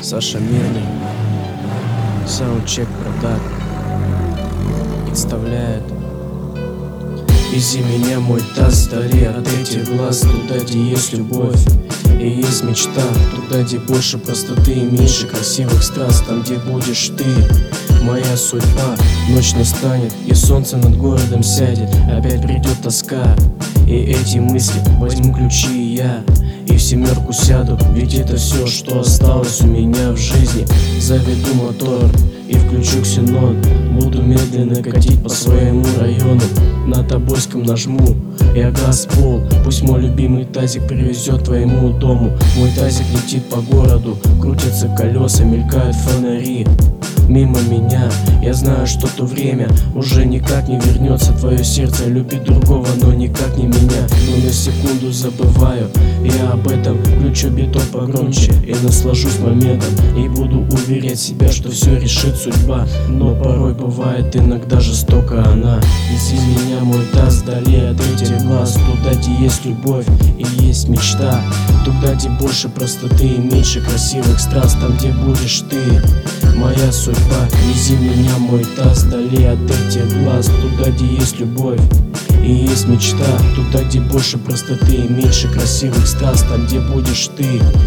Саша Мирный, саундчек продакт представляет. Вези меня, мой таз, вдали от этих глаз, туда, где есть любовь и есть мечта, туда, где больше простоты и меньше красивых страз, там, где будешь ты, моя судьба. Ночь настанет, и солнце над городом сядет, опять придет тоска, и эти мысли возьму ключи и я, и в семерку сяду, ведь это все, что осталось у меня в жизни. Заведу мотор и включу ксенон, буду медленно катить по своему району, на Тобольском нажму я газ в пол, пусть мой любимый тазик привезет твоему дому. Мой тазик летит по городу, крутятся колеса, мелькают фонари мимо меня. Я знаю, что то время уже никак не вернется. Твое сердце любит другого, но никак не меня. Но на секунду забываю я об этом, включу бетон погромче и наслажусь моментом, и буду уверять себя, что все решит судьба. Но порой бывает иногда жестоко она. Вези меня, мой таз, вдали от этих глаз, туда, где есть любовь и есть мечта, туда, где больше простоты и меньше красивых страз, там, где будешь ты, моя судьба. Вези меня, мой таз, вдали от этих глаз, туда, где есть любовь и есть мечта, туда, где больше простоты и меньше красивых страз, там, где будешь ты,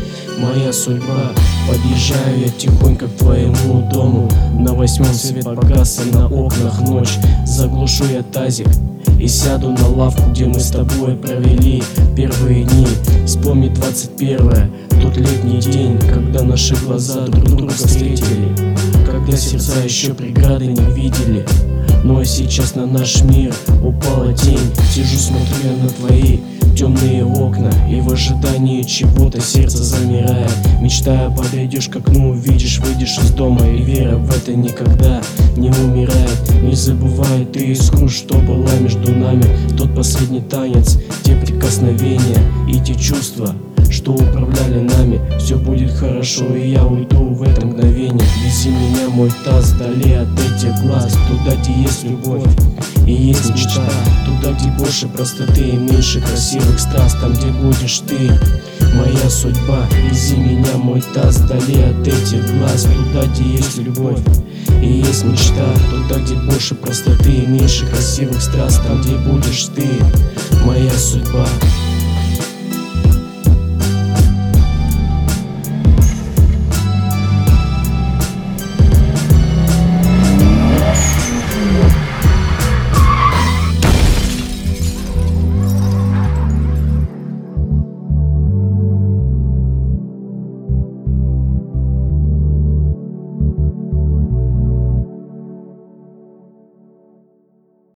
моя судьба. Подъезжаю я тихонько к твоему дому, на 8-м свет погас и на окнах ночь. Заглушу я тазик и сяду на лавку, где мы с тобой провели первые дни. Вспомни 21-е, тот летний день, когда наши глаза друг друга встретили, когда сердца еще преграды не видели. Но сейчас на наш мир упала тень, сижу, смотрю я на твои темные окна, и в ожидании чего-то сердце замирает, мечтая, подойдешь к окну, увидишь, выйдешь из дома, и вера в это никогда не умирает. Не забывай ты искру, что была между нами, тот последний танец, те прикосновения и те чувства, что управляли нами. Все будет хорошо, и я уйду в это мгновение. Вези меня, мой таз, вдали от этих глаз, туда, где есть любовь и есть мечта, туда, где больше простоты и меньше красивых страз, там, где будешь ты, моя судьба. Вези меня, мой таз, вдали от этих глаз, туда, где есть любовь и есть мечта, туда, где больше простоты и меньше красивых страз, там, где будешь ты, моя судьба.